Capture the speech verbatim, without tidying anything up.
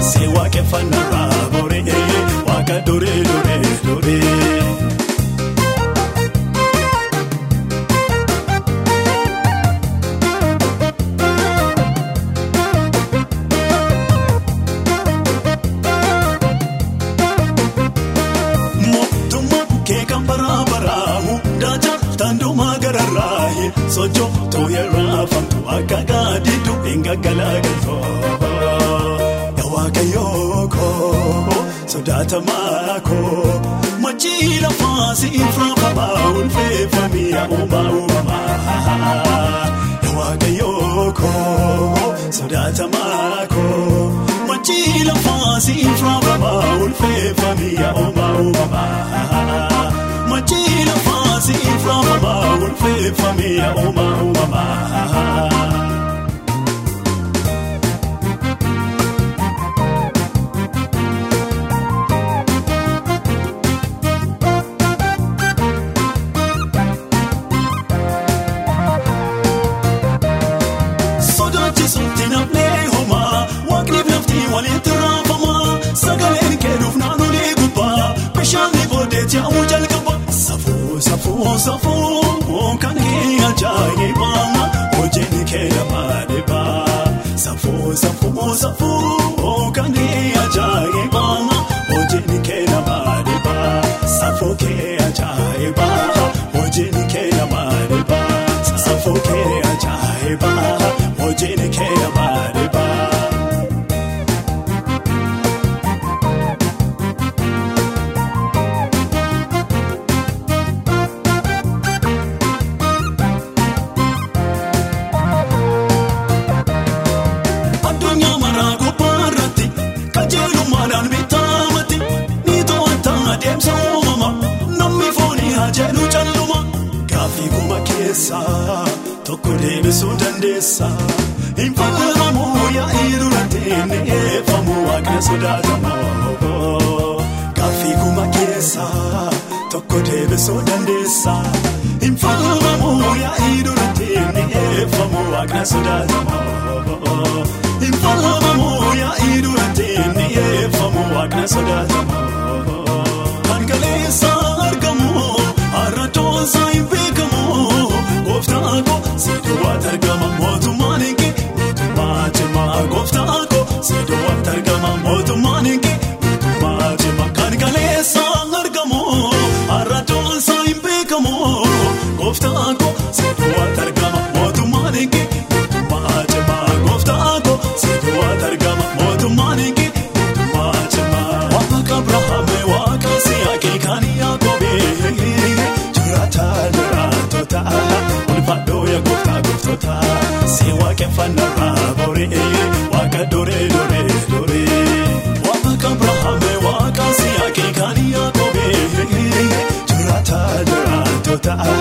si waaqeffannaa boree waaqa duree duree duree. Sojo toya rafa waka gadi do inga galagato ya waka yoko sodata mako machila fasi infra baul fe famia uma uma ya waka yoko sodata mako machila fasi infra baul fe famia uma uma machila fasi infra baul fe famia uma uma. Safu safu kan ke ajaiba ojeni ke amadiba safu safu safu kan ke ajaiba ojeni ke amadiba safu ke ajaiba ojeni ke amadiba safu ke ajaiba ojeni ke amadiba. Tokko deebisuu dandeessa infalamamu yaa'iru lateenne eeffamu waaqna sodaatamoo gaaffii kuma keessa tokko deebisuu dandeessa infalamamu yaa'iru lateenne eeffamu waaqna sodaatamoo infalamamu yaa'iru lateenne eeffamu waaqna sodaatamoo kan galeessa argamu arratoonsa hin beekamu. Gooftaako seedoo watargama mootummaaniinki mootummaa cimaa gooftaako seedoo watargama mootummaaniinki mootummaa cimaa kan galeessa argamu arratoonsa hin beekamu gooftaako seedoo watargama mootummaaniinki mootummaa cimaa gooftaako seedoo watargama mootummaaniinki mootummaa cimaa waaqa Abrahaame waaqa Siyaaqee kan Yaaqoobee jiraata jiraatota. Ulfaadhooya gooftaa gooftota si waaqeffannaa boree waaqa duree duree duree waaqa Abrahaame waaqa Siyaaqee kan Yaaqoobee jiraata jiraatota